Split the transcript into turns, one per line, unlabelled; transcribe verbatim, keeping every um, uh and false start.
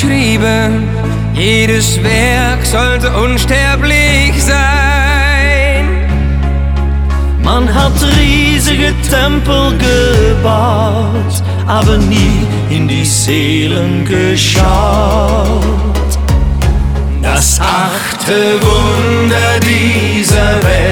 geschrieben, jedes Werk sollte unsterblich sein.
Man hat riesige Tempel gebaut, aber nie in die Seelen geschaut.
Das achte Wunder dieser Welt